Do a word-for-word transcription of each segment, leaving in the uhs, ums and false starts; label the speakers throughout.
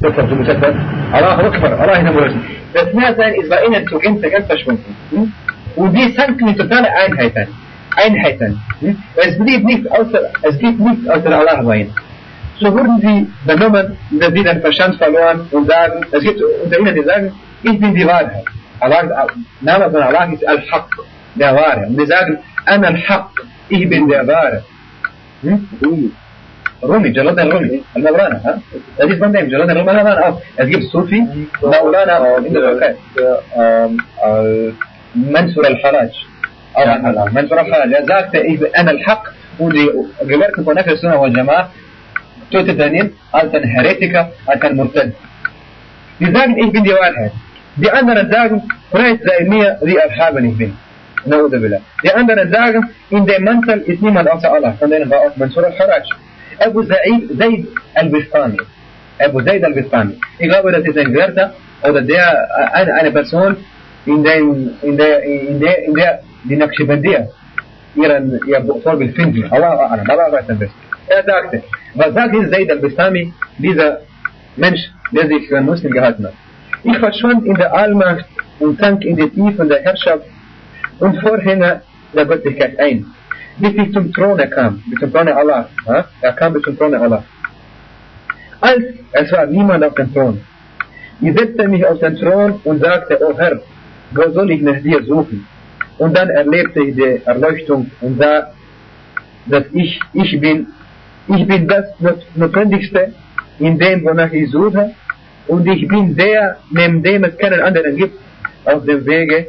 Speaker 1: Sofort, du musst etwas. Allah Akbar, Allah in der Das Mehrsein ist bei ihnen zu Gänze ganz verschwunden. Hm? Und die sanken in totale Einheiten. Einheiten. Hm? Es blieb nichts außer, es gibt nichts außer Allah bei ihnen. So wurden sie benommen, dass sie den Verstand verloren und sagen, es gibt unter ihnen, die sagen, ich bin die Wahrheit. Allah, Name von Allah ist Al-Haq, der Wahre. Und die sagen, Ana Al-Haq, ich bin der Wahre. Hm? Rumi, Jalad al-Rumi, al-Mawlana, ha? Das ist von dem, Jalad al-Rumi auch. Es gibt Sufi, Mawlana in der Türkei. Mansur al-Haraj. Mansur al-Haraj, er sagte, ich bin Ana Al-Haq und die Gelehrten von Ahl Sunnah wal Jama'ah tötet ihn als ein Heretiker, als ein Murtad. Die sagen, ich bin die Wahrheit. Die anderen sagen, preis sei mir, wie erhaben ich bin. Die anderen sagen, in dem Mantel ist niemand außer Allah. Von denen war auch Mansur al-Haraj. Abu Zaid al-Bistami. Abu Zaid al-Bistami. Ich glaube, das ist ein Gelehrter oder der, eine, eine Person, in, den, in, der, in, der, in der die Naqshbandiya ihren, ihr Vorbild finden. Allah, Allah, Allah weiß am besten. Er sagte, was sagt dieser Zaid al-Bistami, dieser Mensch, der sich für einen Muslim gehalten hat? Ich verschwand in der Allmacht und sank in die Tiefen der Herrschaft und Vorhänge der Göttlichkeit ein, bis ich zum Throne kam, bis zum Throne Allah. Ja? Er kam bis zum Throne Allah. Als es war niemand auf dem Thron. Ich setzte mich auf den Thron und sagte, oh Herr, wo soll ich nach dir suchen? Und dann erlebte ich die Erleuchtung und sah, dass ich, ich bin, ich bin das Notwendigste in dem, wonach ich suche, und ich bin der, neben dem es keinen anderen gibt, auf dem Wege,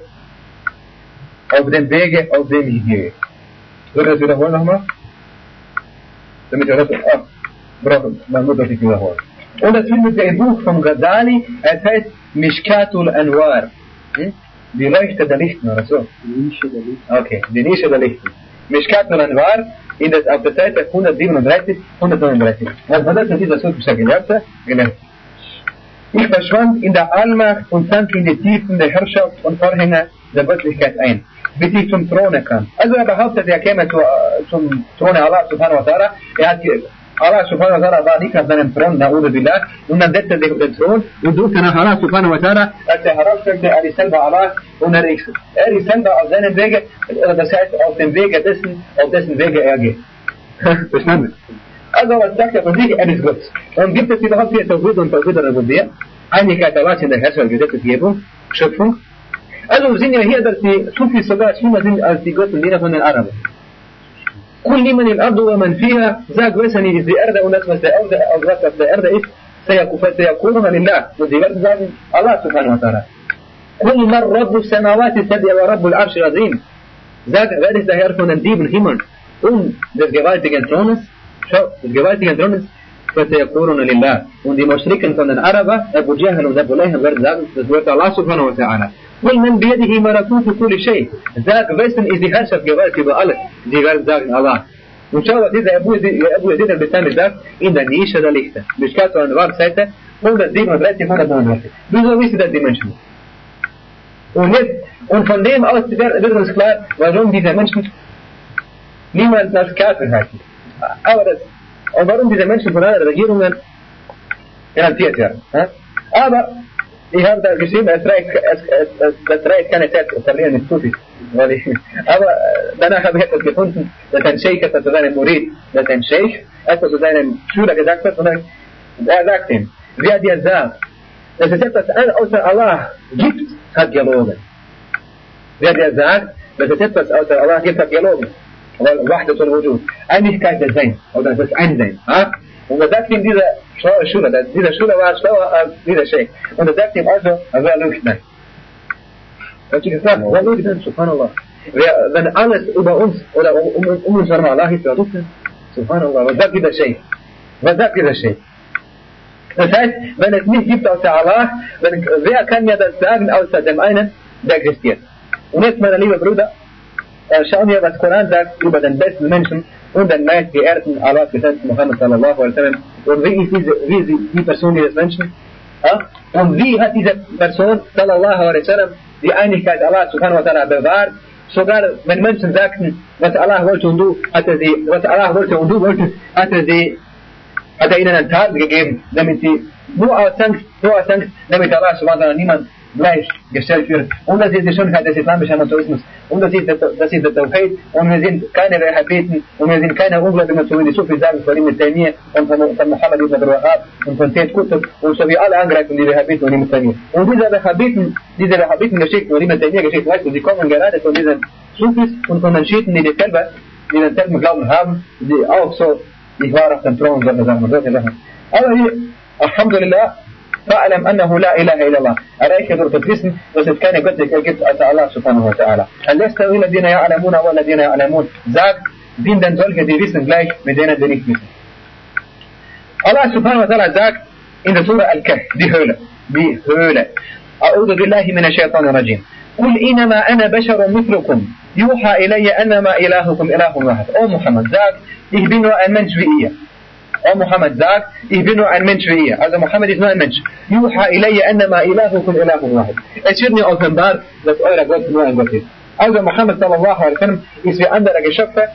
Speaker 1: auf dem Wege, auf dem ich gehe. Soll ich das wiederholen nochmal? Damit ihr das auch brauchen, man muss das nicht wiederholen. Und das findet ihr im Buch von Ghazali, es heißt Mishkatul Anwar. Hm? Die Leuchte der Lichten oder so. Die Nische der Lichten. Okay, die Nische der Lichten. Mishkatul Anwar, in das, auf der Seite hundertsiebenunddreißig, hundertneununddreißig. Was bedeutet dieser sufische Gelehrte? Gelernt. Ich verschwand in der Allmacht und sank in die Tiefen der Herrschaft und Vorhänge der Göttlichkeit ein, bis ich zum Throne kam. Also er behauptet, er käme zu, zum Throne Allah subhanahu wa ta'ala. Er hat Allah subhanahu wa ta'ala war nicht auf seinem Thron, na'udhu billah, und dann setzte er sich auf den Thron und suchte nach Allah subhanahu wa ta'ala, als er herausstellte, er ist selber Allah und er ist, er ist selber auf seinem Wege, das heißt auf dem Wege dessen, auf dessen Wege er geht. Verstanden? Also was sagt er von sich? Er ist Gott. Und gibt es überhaupt hier Tawhid und Tawhid oder Rububiyya? Einigkeit Allahs in der Herrschaft, Gesetzgebung, Schöpfung. Also sehen wir hier, dass die Sufis sogar schlimmer sind als die Göttenlehrer von den Araben. Kul liman al-ardu wa man fiha, sag, wessen ist die Erde und das, was der Erde, was auf der Erde ist, sayakuruna lillah. Und sie werden sagen, Allah subhanahu wa ta'ala. Kul man rabbu samawati sab'a wa rabbu al-arsh azim. Sag, wer ist der Herr von den sieben Himmeln und des gewaltigen Thrones? Schau, des gewaltigen Thrones, sayakuruna lillah. Und die Mushriken von den Arabern, Abu Jahl und Abu Lahab werden sagen, das wird Allah subhanahu wa ta'ala. Und man biyadihi malakutu kulli shay. Sag, wessen ist die Herrschaft Gewalt über alles? Sie werden sagen, Allah. Und schau, was dieser Abu Yazid al-Bistami sagt, in der Nische der Lichter. Mishkat al-Anwar, Seite hundertsiebenunddreißig, hundertneununddreißig. Wieso wissen das die Menschen? Und jetzt, und von dem aus wird uns klar, warum diese Menschen niemals als Kafir heißen. Aber das, und warum diese Menschen von anderen Regierungen garantiert werden. Aber ich habe da geschrieben, es reicht, es, es, es, es reicht keine Zeit, es verlieren nicht zu viel. Weil ich, aber danach habe ich etwas gefunden, dass ein Sheikh etwas zu seinem Murid, dass ein Sheikh etwas zu seinem Schüler gesagt hat, und er sagt ihm, wer dir sagt, dass es etwas außer Allah gibt, hat gelogen. Wer dir sagt, dass es etwas außer Allah gibt, hat gelogen. Weil Wahdatul Wujud, Einigkeit des Seins, oder das Einssein. Und er sagt ihm, dieser schlaue Schüler, dieser Schüler war schlauer als dieser Sheikh. Und er sagt ihm also, er war Lügner. Hast du gesagt, wer Lügner, subhanallah. Wenn alles über uns, oder um, um uns herum Allah ist, wer Lügner, subhanallah. Was sagt dieser Sheikh? Was sagt dieser Sheikh? Das heißt, wenn es nicht gibt außer Allah, wenn, wer kann mir das sagen, außer dem einen, der existiert? Und jetzt, meine liebe Brüder, schauen wir, was Koran sagt über den besten Menschen und den meistgeehrten Allahs Gesandten Muhammad sallallahu alaihi wa sallam. Und wie ist diese, wie ist die Person dieses Menschen? Ja? Und wie hat diese Person sallallahu alaihi wa sallam die Einigkeit Allah subhanahu wa ta'ala bewahrt? Sogar wenn Menschen sagten, was Allah wollte und du, hatte sie, was Allah wollte und du wolltest, hatte sie hat er ihnen ein Tal gegeben, damit sie nur aus Angst, nur aus Angst, damit Allah subhanahu wa ta'ala niemand gleichgestellt wird. Und das ist die Schönheit des islamischen Monotheismus. Und das ist, das ist der Tawhid. Und wir sind keine Wahhabiten und wir sind keine Ungläubigen, so wie die Sufis sagen, von Ibn Taymiyyah und von, von Muhammad ibn Abdul Wahhab und von Sayyid Qutb und so wie alle angreifen, die Wahhabiten und Ibn Taymiyyah. Und diese Wahhabiten, diese Wahhabiten-Geschichten und Ibn Taymiyyah-Geschichten, weißt du, sie kommen gerade von diesen Sufis und von den Schiiten, die die selber, die den selben Glauben haben, die auch so, ich war auf dem Thron, solche Sachen und solche Sachen. Aber hier, Alhamdulillah, فاعلم أنه لا إله إلا الله. أرأيك دور تدريسن بس كان قد يجب أتى الله سبحانه وتعالى. هل يستوي الذين يعلمون والذين يعلمون؟ ذاك دين دن solche die wissen gleich mit denen die nicht wissen. Allah subhanahu wa ta'ala sagt in der Surah Al-Kahf, die Höhle, die Höhle. أعوذ بالله من الشيطان الرجيم. قل إنما أنا بشر مثلكم يوحى إلي أنما إلهكم إله واحد. O Muhammad, sag, ich bin nur ein Mensch wie ihr. O Muhammad sagt, ich bin nur ein Mensch wie ihr. Also Muhammad ist nur ein Mensch. Yuha ilayya annama ilahukum ilahun wahid. Es wird mir offenbart, dass euer Gott nur ein Gott ist. Also Muhammad sallallahu alaihi wasallam ist wie andere Geschöpfe.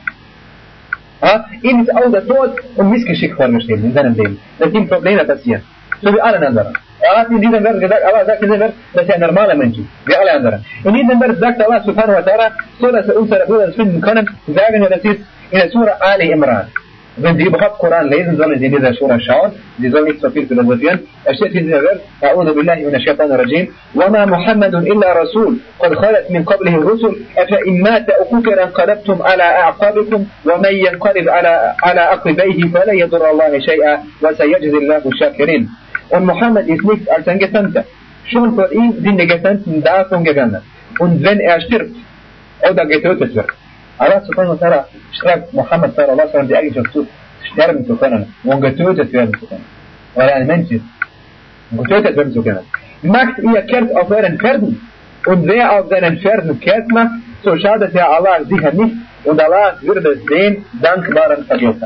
Speaker 1: Ja, ihm ist auch der Tod und Missgeschick vorgeschrieben in seinem Leben. Dass ihm Probleme passieren. So wie allen anderen. Er hat in diesem Vers gesagt, Allah sagt in diesem Vers, dass er ein normaler Mensch ist. Wie alle anderen. In diesem Vers sagt Allah subhanahu wa ta'ala, so dass wir unsere Brüder finden können, sagen wir, das ist in der Surah Ali Imran. Wenn Sie überhaupt Koran lesen, sollen Sie in dieser Surah schauen. Sie sollen nicht so viel philosophieren. Es steht in dieser Vers, أعوذ بالله من الشيطان الرجيم وما محمد إلا رسول قد خلت من قبله الرسل أفإن مات أو قتل انقلبتم على أعقابكم ومن ينقلب على على عقبيه فلا يضر الله شيئا وسيجزي الله الشاكرين. Und Muhammad ist nicht als ein Gesandter. Schon vor ihm sind die Gesandten davon gegangen. Und wenn er stirbt oder getötet wird, Allah subhanahu wa ta'ala schreibt Muhammad sallallahu alaihi wasallam die Eigenschaft zu, sterben zu können und getötet werden zu können. Weil er ein Mensch ist. Und getötet werden zu können. Macht ihr kehrt auf euren Pferden. Und wer auf seinen Pferden kehrt macht, so schadet er Allah sicher nicht. Und Allah würde den dankbaren Vergelter.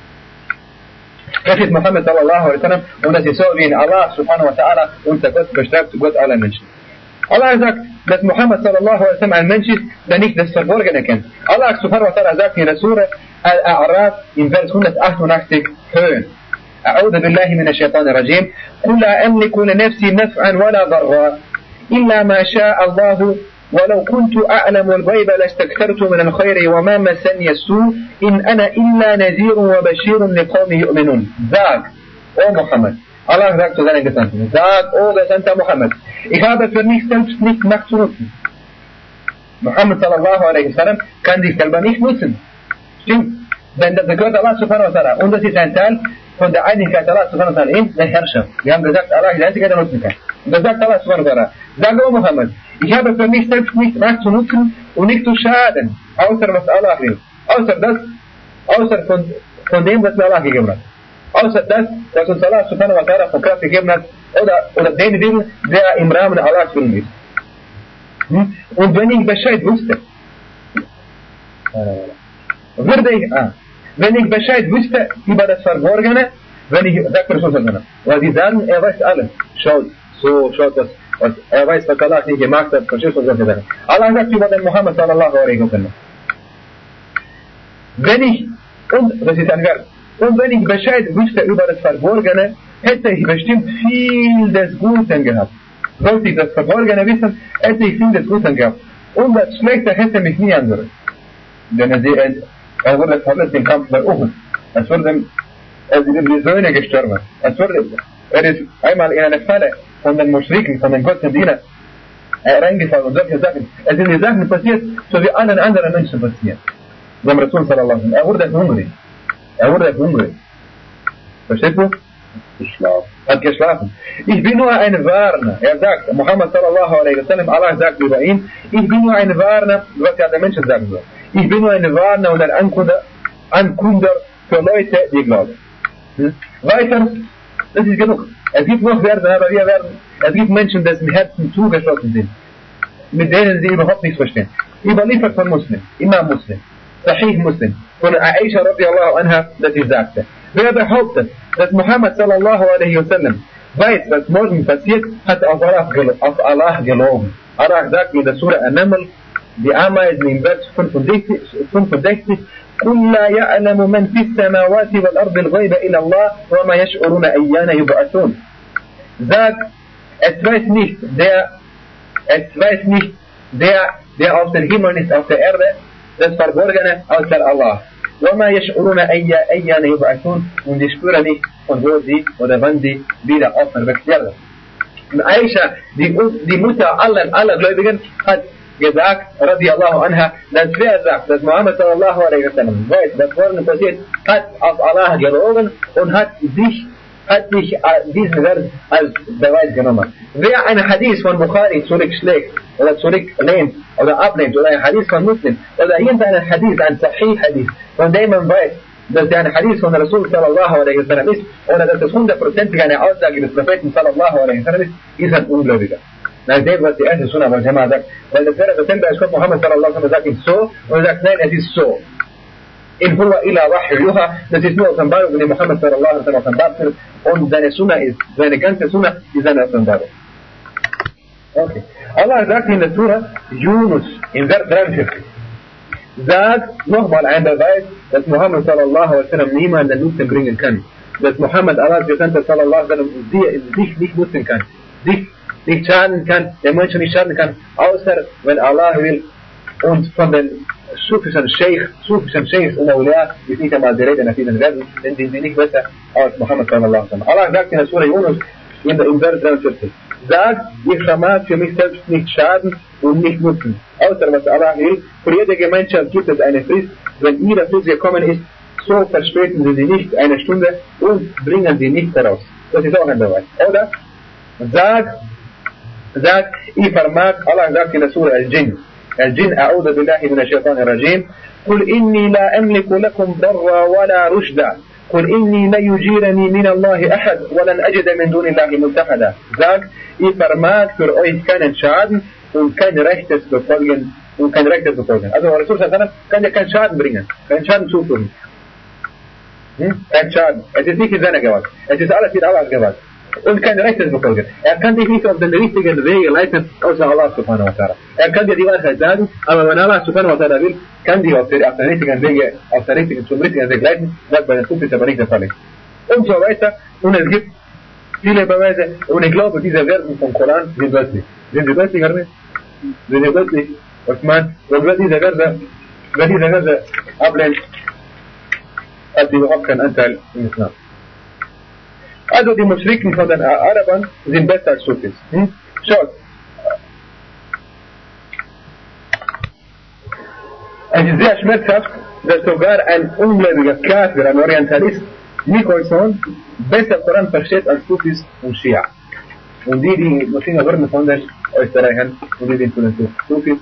Speaker 1: Das ist Muhammad sallallahu alaihi wasallam. Und das ist so, wie in Allah subhanahu wa ta'ala unser Gott beschreibt, Gott aller Menschen. Allah sagt, dass Muhammad sallallahu alaihi wasallam ein Mensch ist, der nicht das Verborgene kennt. Allah subhanahu wa ta'ala sagt in der Surah Al-A'raf in Vers hundertachtundachtzig hören. أعوذ بالله من الشيطان الرجيم قل لا أملك لنفسي نفعا ولا ضرا إلا ما شاء الله ولو كنت أعلم الغيب لاستكثرت من الخير وما مسني السوء إن أنا إلا نذير وبشير لقوم يؤمنون. Sag, O Muhammad, Allah sagt zu seinen Gesandten, sag, O Gesandter Muhammad, ich habe für mich selbst nicht Macht zu nutzen. Muhammad sallallahu alaihi wasallam kann sich selber nicht nutzen. Stimmt. Denn das gehört Allah subhanahu wa ta'ala. Und das ist ein Teil von der Einigkeit Allah subhanahu wa ta'ala in der Herrschaft. Wir haben gesagt, Allah ist der Einzige, der nutzen kann. Und das sagt Allah subhanahu wa ta'ala. Sag, O Muhammad, ich habe für mich selbst nicht Macht zu nutzen und nicht zu schaden, außer was Allah will. Außer das, außer von, von dem, was Allah gegeben hat. Außer das, was uns Allah subhanahu wa ta'ala von Kraft gegeben hat, oder, oder den Willen, der im Rahmen Allahs Willen ist. Hm? Und wenn ich Bescheid wusste, würde ich, ah, wenn ich Bescheid wüsste über das Verborgene, wenn ich, sagt Rasul, weil sie sagen, er weiß alles. Schaut, so, schaut das, was, er weiß, was Allah nicht gemacht hat, verstehst du, was er sagt. Allah sagt über den Muhammad sallallahu alaihi wa sallam. Wenn ich, und, das ist ein Vers, und wenn ich Bescheid wüsste über das Verborgene, hätte ich bestimmt viel des Guten gehabt. Sollte ich das Verborgene wissen, hätte ich viel des Guten gehabt. Und das Schlechte hätte mich nie angerührt. Denn er, er wurde verletzt im Kampf bei Uhud. Es wurden, es sind die Söhne gestorben. Es wurde, er ist einmal in eine Falle von den Muschriken, von den Gottesdienern, reingefallen und solche Sachen. Es sind die Sachen passiert, so wie allen anderen Menschen passiert. Dem Rasul sallallahu alaihi wa sallam. Er wurde hungrig. Er wurde hungrig. Versteht du? Geschlafen. Hat geschlafen. Ich bin nur ein Warner. Er sagt, Muhammad sallallahu alaihi wa sallam, Allah sagt über ihn, ich bin nur ein Warner, was ja der Menschen sagen soll. Ich bin nur ein Warner und ein Ankunder, Ankunder für Leute, die glauben. Hm? Weiter, das ist genug. Es gibt noch Verse, aber wir werden, es gibt Menschen, dessen Herzen zugeschlossen sind, mit denen sie überhaupt nichts verstehen. Überliefert von Muslim, Imam Muslim, Sahih Muslim, von Aisha radiallahu anha, dass sie sagte, wer behauptet, dass Muhammad sallallahu alaihi wa sallam weiß, was morgen passiert, hat auf Allah, auf Allah gelogen. Allah sagt in der Surah An-Naml, die Ameisen im Vers fünfundsechzig, قل لا يعلم من في السماوات والأرض الغيب إلا الله وما يشعرون أيان يبعثون. Sag, es weiß nicht, der, es weiß nicht, der, der auf dem Himmel ist, auf der Erde, das Verborgene, außer Allah. وما يشعرون أيان يبعثون, und die spüren nicht, von wo sie oder wann sie wieder auferweckt werden. Und Aisha, die, die Mutter aller, aller Gläubigen, hat gesagt, radiallahu anha, dass wer sagt, dass Muhammad sallallahu alaihi wasallam weiß, was vorne passiert, hat auf Allah gelogen und hat sich, hat sich diesen Vers als Beweis genommen. Wer einen Hadith von Bukhari zurückschlägt oder zurücklehnt oder ablehnt oder einen Hadith von Muslim oder irgendeinen Hadith, ein Sahih Hadith, von dem man weiß, dass der ein Hadith von Rasul sallallahu alaihi wasallam ist oder dass es hundertprozentig eine Aussage des Propheten sallallahu alaihi wasallam ist, ist ein Ungläubiger. Nachdem, was die erste Sunnah wal Jama'a sagt, weil das wäre dasselbe, als Gott Muhammad sallallahu alaihi wasallam sagt ihm so und er sagt, nein, es ist so. In huwa ila wahyu yuha, das ist nur Offenbarung, die Muhammad sallallahu alaihi wasallam offenbart wird und seine Sunnah ist, seine ganze Sunnah ist seine Offenbarung. Okay. Allah sagt in der Surah Yunus, in Vers dreiundvierzig, sagt nochmal ein Beweis, dass Muhammad sallallahu alaihi wasallam niemanden Nutzen bringen kann. Dass Muhammad, Allahs Gesandter sallallahu alaihi wasallam, sich nicht nutzen kann, sich nicht schaden kann, der Mensch nicht schaden kann, außer wenn Allah will. Und von den sufischen Sheikh, sufischen Sheikhs und Awliya ist nicht einmal die Rede nach ihnen werden, denn die sind nicht besser als Muhammad sallallahu alaihi wasallam. Allah sagt in der Surah Yunus, in der Vers dreiundvierzig, sagt, ich vermag für mich selbst nicht schaden und nicht nutzen, außer was Allah will. Für jede Gemeinschaft gibt es eine Frist, wenn ihre Frist gekommen ist, so verspäten sie sie nicht eine Stunde und bringen sie nicht heraus. Das ist auch ein Beweis. Oder sagt, sagt, ich vermag, Allah sagt in der Surah Al-Jinn, Al-Jinn, أعوذ بالله من الشيطان الرجيم, قل إني لا أملك لكم ضرا ولا رشدا, قل إني لا يجيرني من الله أحد ولن أجد من دون الله ملتحدا. Sagt, ich vermag für euch keinen Schaden und kein Rechtes befolgen und kein Rechtes befolgen. Also Rasul sallallahu alaihi wasallam kann ja keinen Schaden bringen, keinen Schaden zufügen. Hm? Kein Schaden. Es ist nicht in seiner Gewalt. Es ist alles in Allahs Gewalt. Und kein Rechtes befolgen. Er kann dich nicht auf den richtigen Weg leiten, außer Allah subhanahu wa ta'ala. Er kann dir die Wahrheit sagen, aber wenn Allah subhanahu wa ta'ala will, kann dich auf, der, auf den richtigen Wege, auf der richtigen, zum richtigen Weg leiten, was bei den Sufis aber nicht der Fall ist. Und so weiter. Und es gibt viele Beweise. Und ich glaube, diese Versen vom Koran sind göttlich. Sind sie göttlich, oder nicht? Sind sie göttlich? Was man, wer diese Verse, wer diese Verse ablehnt, hat überhaupt keinen Anteil im Islam. Also die Muschriken von den Arabern sind besser als Sufis. Hm? Schaut. Es ist sehr schmerzhaft, dass sogar ein ungläubiger Kafir, ein Orientalist, Nicholson, besser Koran versteht als Sufis und Shia. Und die, die Muslime wurden von den Österreichern und die sind von den Sufis.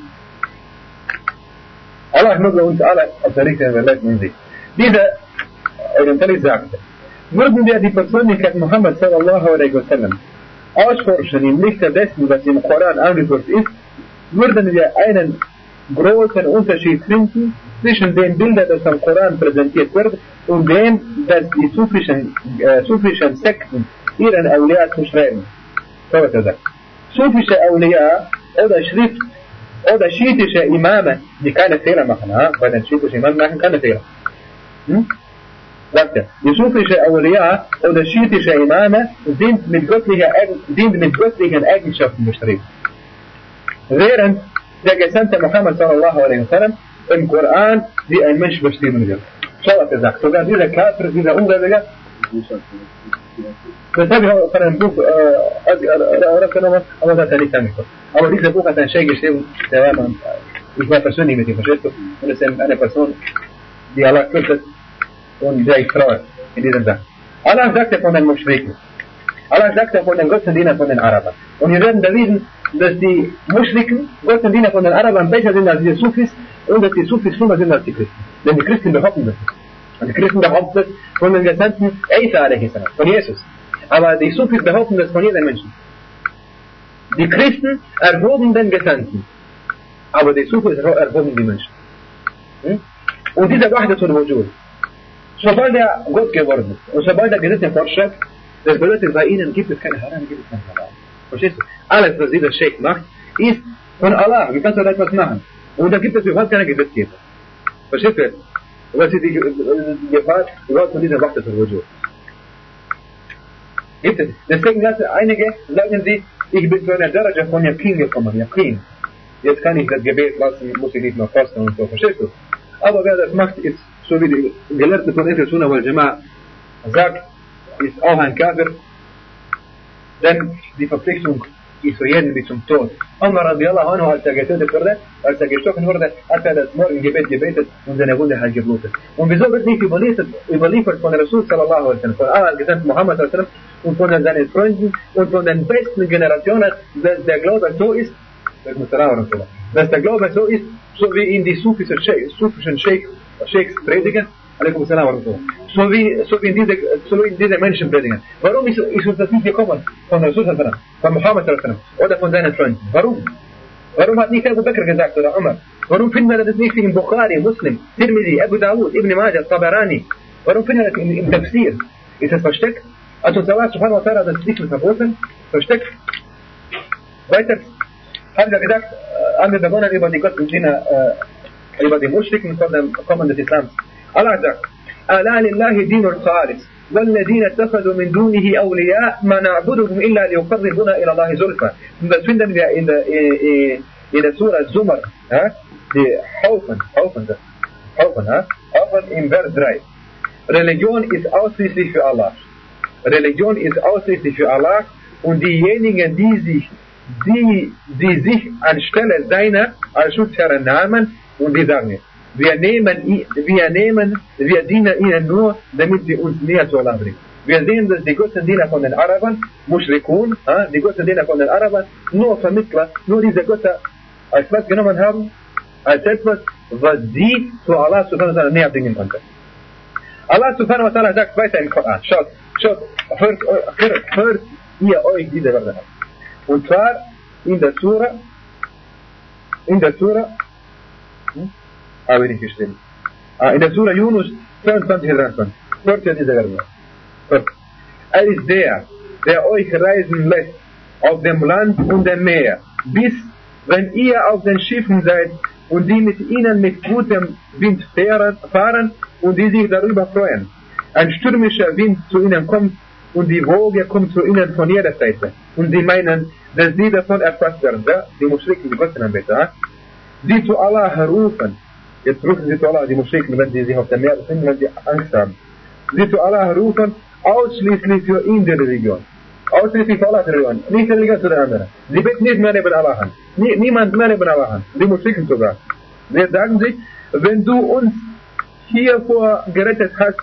Speaker 1: Allah möge uns alle auf der richtigen Weg leiten sich. Dieser Orientalist sagte, würden wir die Persönlichkeit Muhammad sallallahu alaihi wasallam ausforschen im Lichte dessen, was im Koran angeführt ist, würden wir einen großen Unterschied finden zwischen den Bildern, das am Koran präsentiert wird, und dem, dass die sufischen, äh, sufischen Sekten ihren Awliya zuschreiben. So was er sagt. Sufische Awliya oder Schrift oder schiitische Imame, die keine Fehler machen, ha? Weil den schiitischen Imamen machen keine Fehler. Hm? Sagt er, die sufische Awliya oder schiitische Imame sind mit, göttlicher, sind mit göttlichen Eigenschaften beschrieben. Während der Gesandte Muhammad sallallahu alaihi wasallam im Koran wie ein Mensch beschrieben wird. Schau, was er sagt. Sogar dieser Kafir, dieser Ungläubige, das habe ich auch von einem Buch rausgenommen, aber das hat er nicht angeguckt. Aber dieses Buch hat ein Scheich geschrieben, der war man, ich war persönlich mit ihm, verstehst du? Und es ist eine Person, die Allah fürchtet und der ich traue in diesem Sachen. Allah sagte von den Muschriken, Allah sagte von den Götzendienern von den Arabern. Und wir werden bewiesen, dass die Muschriken, Göttendiener von den Arabern, besser sind als die Sufis und dass die Sufis schlimmer sind als die Christen. Denn die Christen behaupten das. Und die Christen behaupten das von den Gesandten Isa alaihi salam, von Jesus. Aber die Sufis behaupten das von jedem Menschen. Die Christen erhoben den Gesandten, aber die Sufis erhoben die Menschen. Hm? Und dieser Wahdatul Wujud, sobald er Gott geworden ist und sobald er Gesetze vorschreibt, das bedeutet, bei ihnen gibt es keine Haram, gibt es kein Halal. Verstehst du? Alles, was dieser Sheikh macht, ist von Allah. Wie kannst du da etwas machen? Und da gibt es überhaupt keine Gesetzgeber. Verstehst du? Was ist die, die Gefahr überhaupt von dieser Wachtel Wujud? Gibt es. Deswegen lassen einige, sagen sie, ich bin zu einer Daraja von Yaqin gekommen, Yaqin. Jetzt kann ich das Gebet lassen, muss ich nicht mehr fasten und so, verstehst du? Aber wer das macht, ist, so wie die Gelehrte von Ahl Sunnah wal Jama'a sagt, ist auch ein Kafir, denn die Verpflichtung ist für jeden bis zum Tod. Umar radiallahu anhu, als er getötet wurde, als er gestochen wurde, hat er das Morgengebet gebetet und seine Wunde hat geblutet. Und wieso wird nicht überliefert, überliefert von Rasul sallallahu alaihi wasallam, von Allah Gesandten Muhammad sallallahu alaihi wasallam und von seinen Freunden und von den besten Generationen, dass der Glaube so ist, dass der Glaube so ist, so wie in die sufischen Sheikh, Sheikhs predigen, alaikum salam wa rahmatullah. So wie, so wie in diese, so wie in diese Menschen predigen. Warum ist, ist uns das nicht gekommen? Von Rasul sallallahu alaihi wasallam, von Muhammad sallallahu alaihi wasallam oder von seinen Freunden? Warum? Warum hat nicht Abu Bakr gesagt oder Umar? Warum finden wir das nicht in Bukhari, Muslim, Tirmidhi, Abu Dawud, Ibn Majah, Tabarani? Warum finden wir das im, im Tafsir? Ist das versteckt? Hat uns Allah subhanahu wa ta'ala das nicht verboten? Versteckt? Weiter haben wir gesagt, äh, haben wir begonnen über die Gottesdiener, äh, über die Muschriken von dem Kommen des Islams. Allah sagt, ألا لله دين الخالص والذين اتخذوا من دونه أولياء ما نعبدهم إلا ليقربونا إلى الله زلفى. Und das finden wir in der, in, in der Surah Zumar, ja? Die Haufen, Haufen, Haufen, ja? Haufen im Vers drei. Religion ist ausschließlich für Allah. Religion ist ausschließlich für Allah und diejenigen, die sich, die, die sich anstelle seiner als Schutzherren nahmen und die sagen, wir nehmen, wir nehmen, wir dienen ihnen nur, damit sie uns näher zu Allah bringen. Wir sehen, dass die Göttendiener von den Arabern, Mushrikun, die Göttendiener von den Arabern, nur Vermittler, nur diese Götter als was genommen haben, als etwas, was sie zu Allah subhanahu wa ta'ala näher bringen konnte. Allah subhanahu wa ta'ala sagt weiter im Koran, schaut, schaut, hört, hört, hört ihr euch diese Wörter an. Und zwar in der Surah, in der Surah, hm? habe ich nicht geschrieben. Ah, in der Surah Yunus zweiundzwanzig und dreiundzwanzig. Hört ihr diese Verse. Hört. Er ist der, der euch reisen lässt auf dem Land und dem Meer, bis, wenn ihr auf den Schiffen seid und die mit ihnen mit gutem Wind fahren und die sich darüber freuen. Ein stürmischer Wind zu ihnen kommt und die Woge kommt zu ihnen von jeder Seite. Und sie meinen, dass sie davon erfasst werden. Ja? Die Muschriken, die Göttenanbeter. Ja? Sie zu Allah rufen. Jetzt rufen sie zu Allah, die Muschriken, wenn sie sich auf dem Meer befinden, wenn sie Angst haben. Sie zu Allah rufen, ausschließlich für ihn die Religion. Ausschließlich für Allah die Religion. Nicht die Religion zu den anderen. Sie beten nicht mehr neben Allah an. Nie, niemand mehr neben Allah an. Die Muschriken sogar. Sie sagen sich, wenn du uns hiervor gerettet hast,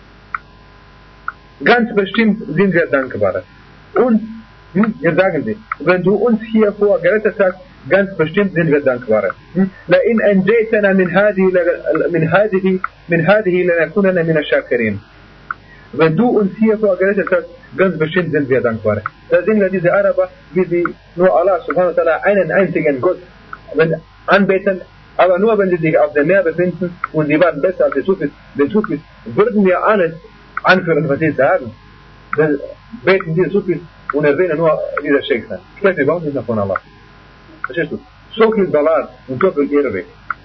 Speaker 1: ganz bestimmt sind wir dankbar. Und, hm, jetzt sagen sie, wenn du uns hiervor gerettet hast, ganz bestimmt sind wir dankbar. لئن أنجيتنا من هذه من هذه من هذه لنكونن من الشاكرين. Wenn du uns hiervor gerettet hast, ganz bestimmt sind wir dankbar. Da sehen wir diese Araber, wie sie nur Allah subhanahu wa ta'ala einen einzigen Gott anbeten, aber nur wenn sie sich auf dem Meer befinden und sie waren besser als die Sufis, den Sufis, würden wir alles anführen, was sie sagen. Dann beten die Sufis und erwähnen nur diese Sheikhs. Sprechen überhaupt nicht mehr von Allah. Verstehst du? So viel Salat und so viel Irrweg.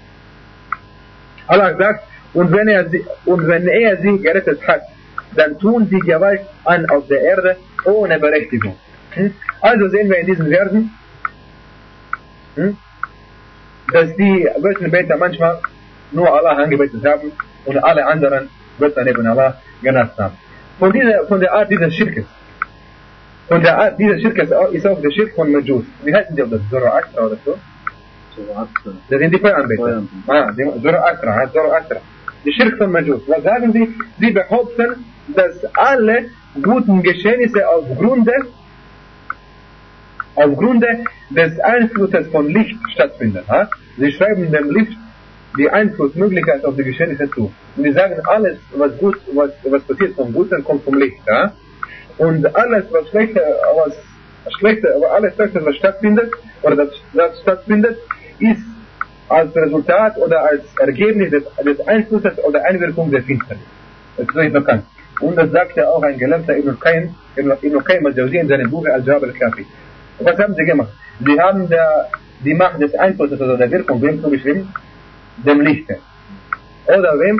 Speaker 1: Allah sagt, und wenn er sie, und wenn er sie gerettet hat, dann tun sie Gewalt an auf der Erde ohne Berechtigung. Hm? Also sehen wir in diesen Versen, hm, dass die Götzenbeter manchmal nur Allah angebetet haben und alle anderen Götter neben Allah genannt haben. Von, dieser, von der Art dieses Schirkes, von der Art dieses Schirkes ist auch der Schirk von Majus. Wie heißen die auf das? Zoroastra oder so? Zoroastra. Das sind die Feueranbeter. Ah, Zoroastra, Zoroastra. Die Schirk von Majus. Was sagen sie? Sie behaupten, dass alle guten Geschehnisse aufgrund des, aufgrund des Einflusses von Licht stattfinden. Ha? Sie schreiben dem Licht die Einflussmöglichkeit auf die Geschehnisse zu. Und sie sagen, alles, was gut, was, was passiert vom Guten, kommt vom Licht. Ja? Und alles, was schlechte, was schlechte, alles Schlechte, was stattfindet, oder das, das stattfindet, ist als Resultat oder als Ergebnis des, des Einflusses oder Einwirkung der Finsternis. Das ist nicht bekannt. Und das sagt ja auch ein Gelehrter Ibn Qayyim, Ibn Qayyim al-Jawziyya in seinem Buch Al-Jawab al-Kafi. Was haben sie gemacht? Sie haben der, die Macht des Einflusses oder der Wirkung, wem zugeschrieben? Dem Lichte. Oder wem?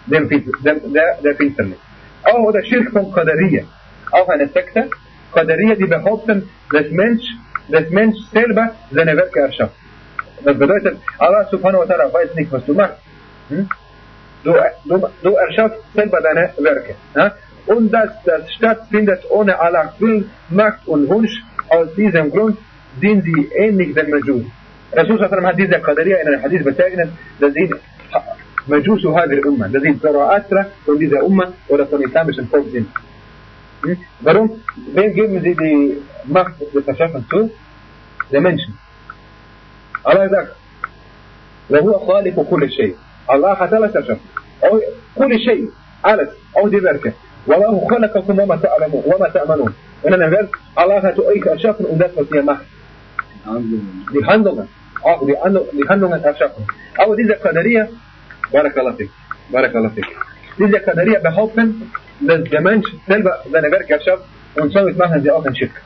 Speaker 1: dem, dem, der, der Finsternis. Auch oder Schirk von Qadariya, auch eine Sekte, Qadariya, die behaupten, dass Mensch, dass Mensch selber seine Werke erschafft. Das bedeutet, Allah subhanahu wa ta'ala weiß nicht, was du machst. Hm? Du, du, du erschaffst selber deine Werke. Ja? Und dass das stattfindet ohne Allahs Willen, Macht und Wunsch, aus diesem Grund sind sie ähnlich den Majus. Rasul sallallahu hat diese Qadariya in einem Hadith bezeichnet, dass sie Majusu Hadir Umma, dass sie Zoroastra von dieser Umma oder von islamischen Volk sind. Hm? Warum? Wem geben sie die Macht des Erschaffens zu? Den Menschen. Allah sagt, وهو خالق كل شيء. Allah hat alles erschaffen. كل شيء, alles, auch die Werke. والله خلقكم وما تعلمون وما تأمنون. In einem Vers, Allah hat euch erschaffen und das, was ihr macht. Die Handlungen, auch die, die Handlungen erschaffen. Aber diese Qadariya, Barakallah fik, Barakallah fik. Diese Qadariya behaupten, dass der Mensch selber seine Werke erschafft und somit machen sie auch einen Schirk.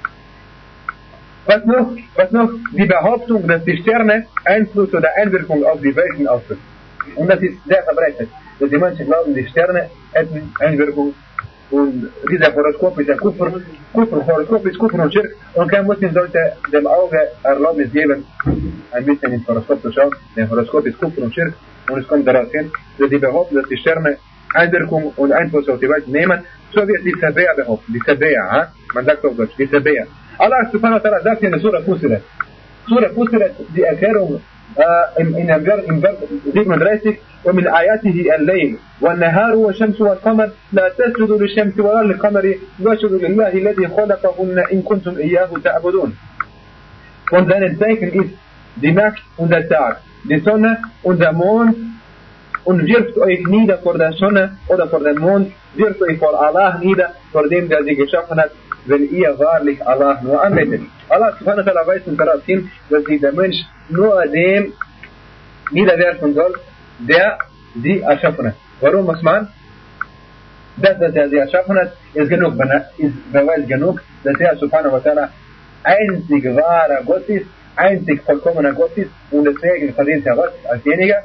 Speaker 1: Was noch? Was noch? Die Behauptung, dass die Sterne Einfluss oder Einwirkung auf die Welten ausüben. Und das ist sehr verbreitet. Dass die Menschen glauben, die Sterne hätten Einwirkung. Und dieser Horoskop ist ein Kufr. Kufr, Horoskop ist Kufr und Schirk. Und kein Muslim sollte dem Auge Erlaubnis geben, ein bisschen ins Horoskop zu schauen. Der Horoskop ist Kufr und Schirk. Und es kommt daraus hin, dass sie behaupten, dass die Sterne Einwirkung und Einfluss auf die Welt nehmen. So wird die Sabea behaupten. Die Sabea, man sagt auf Deutsch, die Sabea. Allah subhanahu wa ta'ala sagt in der Surah Fussilat. Surah Fussilat, die Erklärung äh, im, in dem Vers, im Vers siebenunddreißig, ومن آياته الليل والنهار والشمس والقمر لا تسجدوا للشمس ولا للقمر واسجدوا لله الذي خلقهن إن كنتم إياه تعبدون. Von seinen Zeichen ist die Nacht und der Tag, die Sonne und der Mond, und wirft euch nieder vor der Sonne oder vor dem Mond, wirft euch vor Allah nieder, vor dem, der sie geschaffen hat, wenn ihr wahrlich Allah nur anbetet. Allah subhanahu wa ta'ala weist uns darauf hin, dass sich der Mensch nur dem niederwerfen soll, der sie erschaffen hat. Warum muss man? Das, dass er sie erschaffen hat, ist genug, ist Beweis genug, dass er subhanahu wa ta'ala einzig wahrer Gott ist, einzig vollkommener Gott ist, und deswegen verdient er was als jeniger?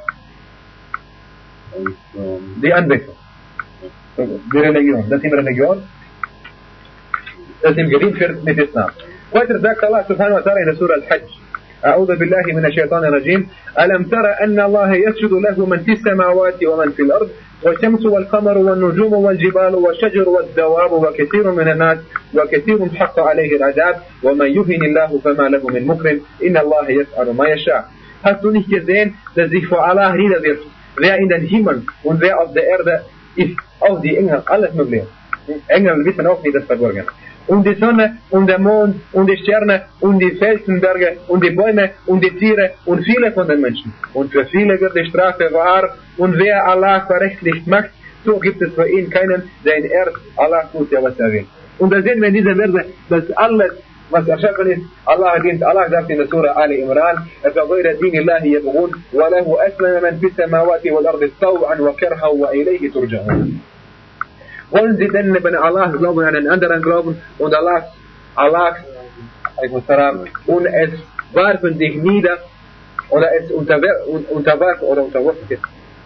Speaker 1: Die Anbetung. Die Religion. Das ist Religion. Das im Gewinn wird mit Islam. Weiter sagt Allah subhanahu wa ta'ala in der Surah Al-Hajj. أعوذ بالله من الشيطان الرجيم. ألم تر أن الله يسجد له من في السماوات ومن في الأرض والشمس والقمر والنجوم والجبال والشجر والدواب وكثير من الناس وكثير حق عليه العذاب ومن يهن الله فما له من مكرم إن الله يفعل ما يشاء. Hast du nicht gesehen, dass sich vor Allah niederwirft, wer in den Himmel und wer auf der Erde ist, auch die Engel, alles mögliche. Engel wissen auch nicht das Verborgene. Und die Sonne und der Mond und die Sterne und die Felsenberge und die Bäume und die Tiere und viele von den Menschen. Und für viele wird die Strafe wahr. Und wer Allah verrechtlicht macht, so gibt es für ihn keinen, der ihn ehrt. Allah tut ja, was er will. Und da sehen wir in dieser Verse, dass alles, was erschaffen ist, Allah dient. Allah sagt in der Surah Ali Imran, فَغَيْرَ دِينِ اللَّهِ يَبْغُونَ وَلَهُ أَسْلَمَ مَنْ فِي السَّمَاوَاتِ وَالْأَرْضِ طَوْعًا وَكَرْهًا وَإِلَيْهِ تُرْجَعُونَ. Wollen sie denn neben Allah glauben, an einen anderen glauben und Allah, Allah, und es warfen sich nieder oder es unterwarfen oder unterworfen.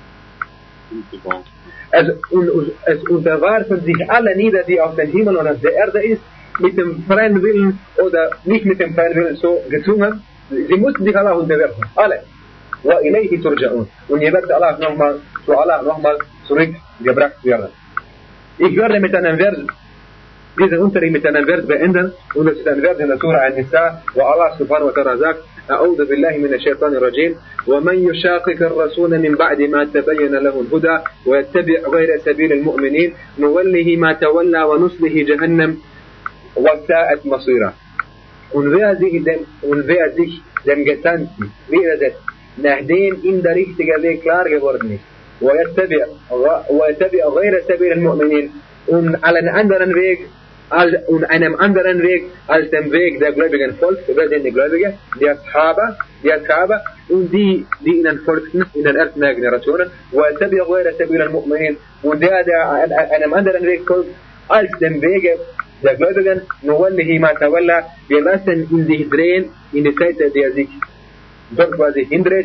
Speaker 1: Es, und, es unterwarfen sich alle nieder, die auf dem Himmel oder auf der Erde ist, mit dem freien Willen oder nicht mit dem freien Willen so gezwungen. Sie mussten sich Allah unterwerfen. Alle. وَإِلَيْهِ تُرْجَعُونَ. Und ihr werdet Allah nochmal, zu Allah nochmal zurückgebracht werden. Ich werde mit einem Vers, diesen Unterricht mit einem Vers beenden, und das ist ein Vers in der Surah An-Nisa, wo Allah subhanahu wa ta'ala sagt, أعوذ بالله من الشيطان الرجيم ومن يشاقق الرسول من بعد ما تبين له الهدى ويتبع غير سبيل المؤمنين نوله ما تولى ونصله جهنم وساءت مصيرا. Und wer sich dem, und wer sich dem Gesandten widersetzt, nachdem ihm der richtige Weg klar geworden ist, ويتبع ويتبع غير سبيل المؤمنين und einen anderen Weg als, und einem anderen Weg als dem Weg der Gläubigen folgt. Wer sind die Gläubigen? Die Ashaba, die Ashaba und die, die ihnen folgten in den ersten Generationen. ويتبع غير سبيل المؤمنين und der, der einem anderen Weg folgt als dem Wege der Gläubigen. نوله ما تولى. Wir lassen ihn sich drehen in die Seite, der sich dort quasi hindreht.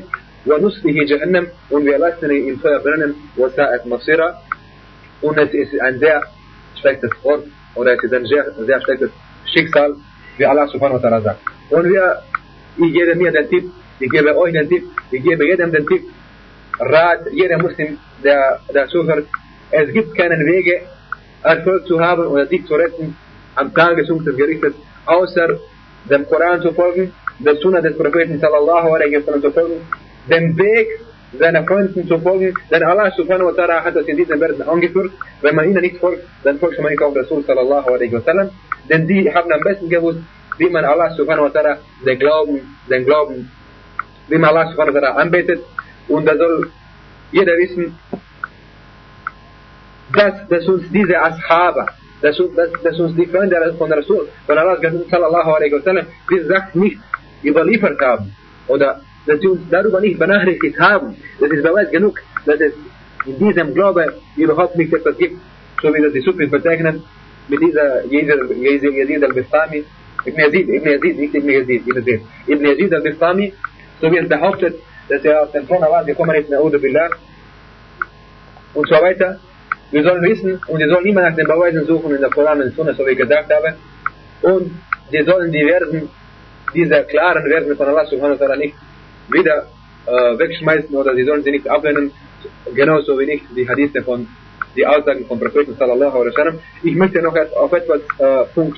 Speaker 1: وَنُسْلِهِ جَهَنَّمْ und wir lassen ihn im Feuer brennen, وَسَاءَتْ مَصِيرًا und es ist ein sehr schlechtes Ort oder es ist ein sehr, sehr schlechtes Schicksal, wie Allah subhanahu wa ta'ala sagt. Und wir, ich gebe mir den Tipp, ich gebe euch den Tipp, ich gebe jedem den Tipp, Rat, jeder Muslim, der dazu hört, es gibt keinen Wege, Erfolg zu haben oder sich zu retten am Tagesung des Gerichtes, außer dem Koran zu folgen, der Sunna des Propheten sallallahu alaihi wasallam zu folgen, dem Weg seiner Freunden zu folgen, denn Allah subhanahu wa ta'ala hat das in diesen Versen angeführt, wenn man ihnen nicht folgt, dann folgt man nicht auf Rasul sallallahu alaihi wasallam, denn sie haben am besten gewusst, wie man Allah subhanahu wa ta'ala den Glauben, den Glauben, wie man Allah subhanahu wa ta'ala anbetet, und da soll jeder wissen, dass, dass uns diese Ashaba, dass, dass, dass uns die Freunde von Rasul, von Allah sallallahu alaihi wasallam, diese Sachen nicht überliefert haben, oder dass sie uns darüber nicht benachrichtigt haben. Das ist Beweis genug, dass es in diesem Glaube überhaupt nicht etwas gibt, so wie das die Sufis bezeichnen, mit dieser Yazid al-Bistami, Ibn Yazid, Ibn Yazid, nicht Ibn Yazid, Ibn Yazid, Ibn Yazid al-Bistami, so wie es behauptet, dass er auf den Thron Allah gekommen ist, Na'udhu Billah, und so weiter. Wir sollen wissen, und wir sollen immer nach den Beweisen suchen in der Koran und Sunna, so wie ich gesagt habe, und wir sollen die Versen, diese klaren Versen von Allah subhanahu wa ta'ala nicht wieder äh, wegschmeißen oder sie sollen sie nicht ablehnen, genauso wie nicht die Hadithe von, die Aussagen von Propheten sallallahu alaihi wasallam. Ich möchte noch auf etwas äh, Punkt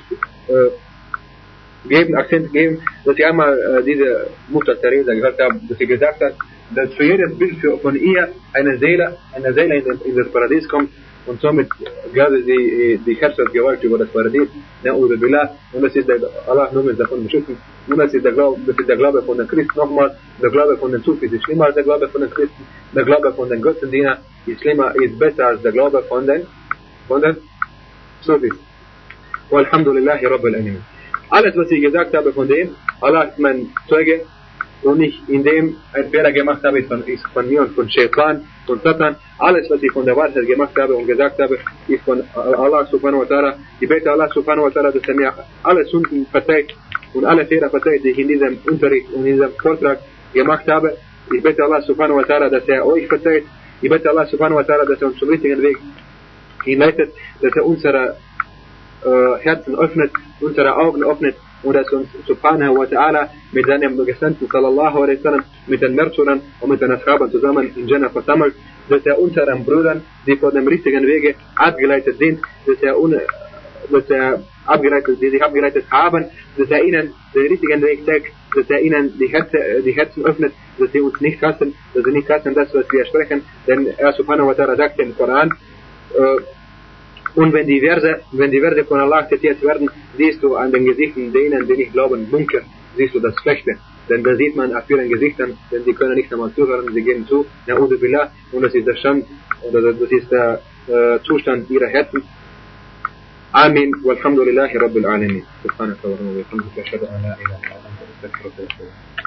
Speaker 1: äh, geben, Akzent geben, dass ich einmal äh, diese Mutter Teresa gehört habe, dass sie gesagt hat, dass für jedes Bild für, von ihr eine Seele, eine Seele in, den, in das Paradies kommt und somit glaube sie die Herrschaftsgewalt über das Paradies, Na'udhu Billah, und das ist der, Allah nur mit davon beschützen, und das ist der Glaube, das ist der Glaube von den Christen nochmal, der Glaube von den Sufis ist schlimmer als der Glaube von den Christen, der Glaube von den Götzendienern ist schlimmer, ist besser als der Glaube von den, von den Sufis. Walhamdulillahi Rabbil Alamin. Alles, was ich gesagt habe von dem, Allah ist mein Zeuge, und ich in dem ein Fehler gemacht habe, ist von, ist von mir und von Shaitan, von Satan. Alles, was ich von der Wahrheit gemacht habe und gesagt habe, ist von Allah subhanahu wa ta'ala. Ich bete Allah subhanahu wa ta'ala, dass er mir alle Sünden verzeiht und alle Fehler verzeiht, die ich in diesem Unterricht und in diesem Vortrag gemacht habe. Ich bete Allah subhanahu wa ta'ala, dass er euch verzeiht. Ich bete Allah subhanahu wa ta'ala, dass er uns zum richtigen Weg hinleitet, dass er unsere äh, Herzen öffnet, unsere Augen öffnet, und dass uns subhanahu wa ta'ala mit seinem Gesandten sallallahu alaihi wasallam, mit den Märtyrern und mit den Ashabern zusammen in Jannah versammelt, dass er unseren Brüdern, die von dem richtigen Wege abgeleitet sind, dass er, un, dass er abgeleitet, die sich abgeleitet haben, dass er ihnen den richtigen Weg zeigt, dass er ihnen die, Herze, die Herzen öffnet, dass sie uns nicht hassen, dass sie nicht hassen das, was wir sprechen, denn er subhanahu wa ta'ala sagt im Koran, äh, und wenn die Verse, wenn die Verse von Allah zitiert werden, siehst du an den Gesichtern denen, die nicht glauben, dunkel, siehst du das Schlechte. Denn da sieht man auf ihren Gesichtern, denn die können nicht einmal zuhören, sie gehen zu, Na'udhu Billah, und das ist der Stand, oder das ist der äh, Zustand ihrer Herzen. Amin, walhamdulillahi Rabbil Alamin. Subhanaka wa bihamdika, ashhadu an la ilaha illa anta, astaghfiruka wa atubu ilaik.